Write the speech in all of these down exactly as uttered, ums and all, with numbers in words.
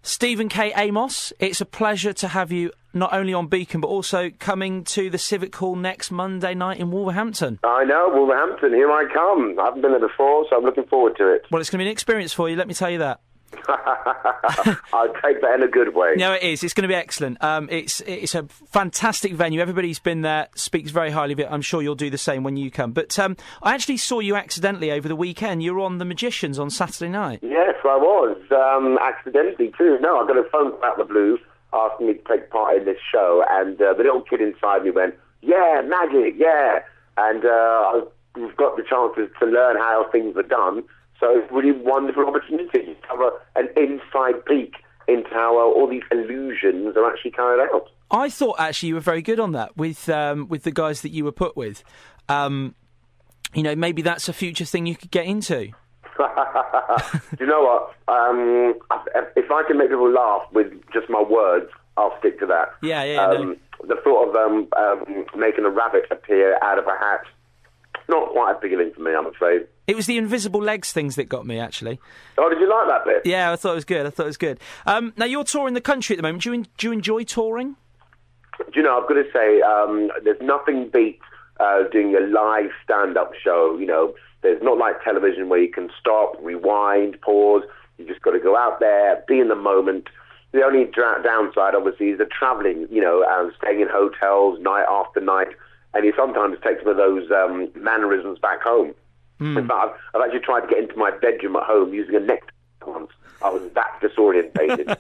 Stephen K. Amos, it's a pleasure to have you not only on Beacon but also coming to the Civic Hall next Monday night in Wolverhampton. I know, Wolverhampton, here I come. I haven't been there before, so I'm looking forward to it. Well, it's going to be an experience for you, let me tell you that. I'll take that in a good way. No, it is. It's going to be excellent. Um, it's it's a fantastic venue. Everybody's been there, speaks very highly of it. I'm sure you'll do the same when you come. But um, I actually saw you accidentally over the weekend. You were on The Magicians on Saturday night. Yes, I was. Um, accidentally, too. No, I got a phone call out of the blue asking me to take part in this show, and uh, the little kid inside me went, yeah, magic, yeah. And uh, I've got the chance to, to learn how things are done. So it's a really wonderful opportunity to have a, an inside peek into how uh, all these illusions are actually carried out. I thought actually you were very good on that with um, with the guys that you were put with. Um, you know, maybe that's a future thing you could get into. Do you know what? Um, if I can make people laugh with just my words, I'll stick to that. Yeah, yeah. Um, no. The thought of um, um, making a rabbit appear out of a hat, not quite appealing for me, I'm afraid. It was the invisible legs things that got me, actually. Oh, did you like that bit? Yeah, I thought it was good. I thought it was good. Um, now, you're touring the country at the moment. Do you, en- do you enjoy touring? Do you know, I've got to say, um, there's nothing beats uh, doing a live stand-up show. You know, there's not like television where you can stop, rewind, pause. You just got to go out there, be in the moment. The only dra- downside, obviously, is the travelling, you know, um, staying in hotels night after night. And you sometimes take some of those um, mannerisms back home. Mm. In fact, I've, I've actually tried to get into my bedroom at home using a nectar once. I was that disorientated.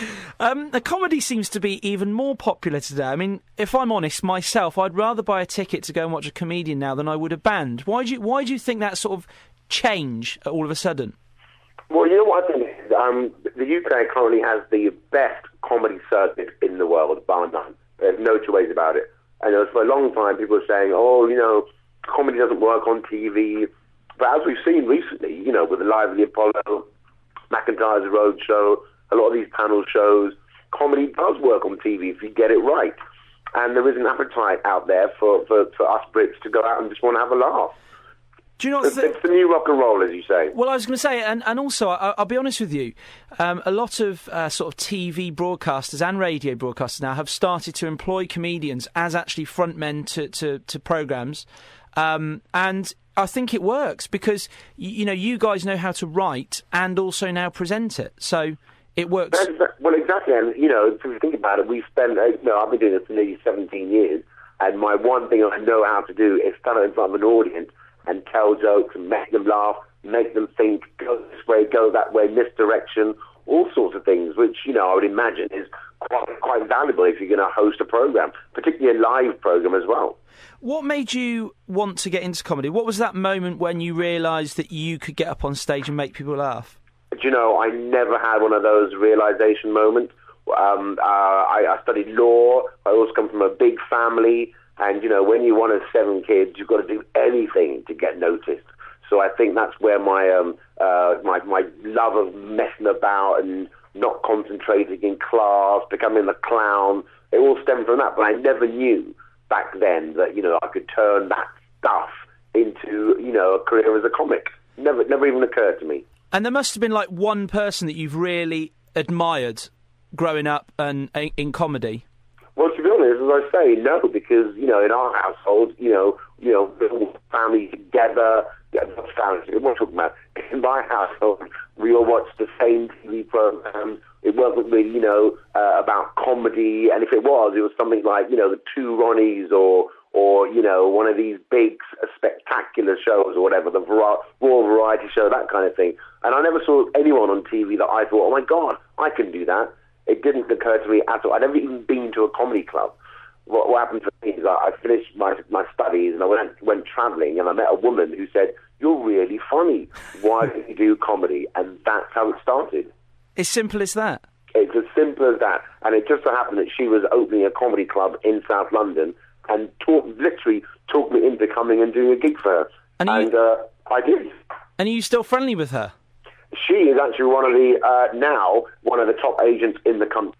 um, the comedy seems to be even more popular today. I mean, if I'm honest, myself, I'd rather buy a ticket to go and watch a comedian now than I would a band. Why do you, why do you think that sort of change all of a sudden? Well, you know what I think is, um, the U K currently has the best comedy circuit in the world, bar none. There's no two ways about it. And there was for a long time people were saying, oh, you know, comedy doesn't work on T V. But as we've seen recently, you know, with the Live at the Apollo, McIntyre's Roadshow, a lot of these panel shows, comedy does work on T V if you get it right. And there is an appetite out there for, for, for us Brits to go out and just want to have a laugh. Do you know it's, th- it's the new rock and roll, as you say. Well, I was going to say, and, and also, I, I'll be honest with you, um, a lot of uh, sort of T V broadcasters and radio broadcasters now have started to employ comedians as actually frontmen to, to, to programmes. Um, and I think it works because, you, you know, you guys know how to write and also now present it. So it works. That's, that, well, exactly. And, you know, if you think about it, we've spent, uh, you know, I've been doing this for nearly seventeen years. And my one thing I know how to do is stand in front of an audience and tell jokes and make them laugh, make them think, go this way, go that way, misdirection, all sorts of things, which, you know, I would imagine is quite, quite valuable if you're going to host a programme, particularly a live programme as well. What made you want to get into comedy? What was that moment when you realised that you could get up on stage and make people laugh? Do you know, I never had one of those realisation moments. Um, uh, I, I studied law. I also come from a big family. And, you know, when you're one of seven kids, you've got to do anything to get noticed. So I think that's where my um, uh, my, my love of messing about and not concentrating in class, becoming a clown, it all stemmed from that. But I never knew back then that, you know, I could turn that stuff into, you know, a career as a comic. Never, never even occurred to me. And there must have been, like, one person that you've really admired growing up and uh, in comedy. Well, to be honest, as I say, no, because, you know, in our household, you know, you know, the whole family together, yeah, not family, what I'm talking about, in my household, we all watched the same T V program. It wasn't really, you know, uh, about comedy, and if it was, it was something like, you know, the Two Ronnies or, or you know, one of these big spectacular shows or whatever, the Raw Variety Show, that kind of thing. And I never saw anyone on T V that I thought, oh my God, I can do that. It didn't occur to me at all. I'd never even been to a comedy club. What, what happened for me is I, I finished my my studies and I went went travelling and I met a woman who said, "You're really funny. Why don't you do comedy?" And that's how it started. As simple as that. It's as simple as that. And it just so happened that she was opening a comedy club in South London and talk, literally talked me into coming and doing a gig for her. And, and you, uh, I did. And are you still friendly with her? She is actually one of the, uh, now, one of the top agents in the country.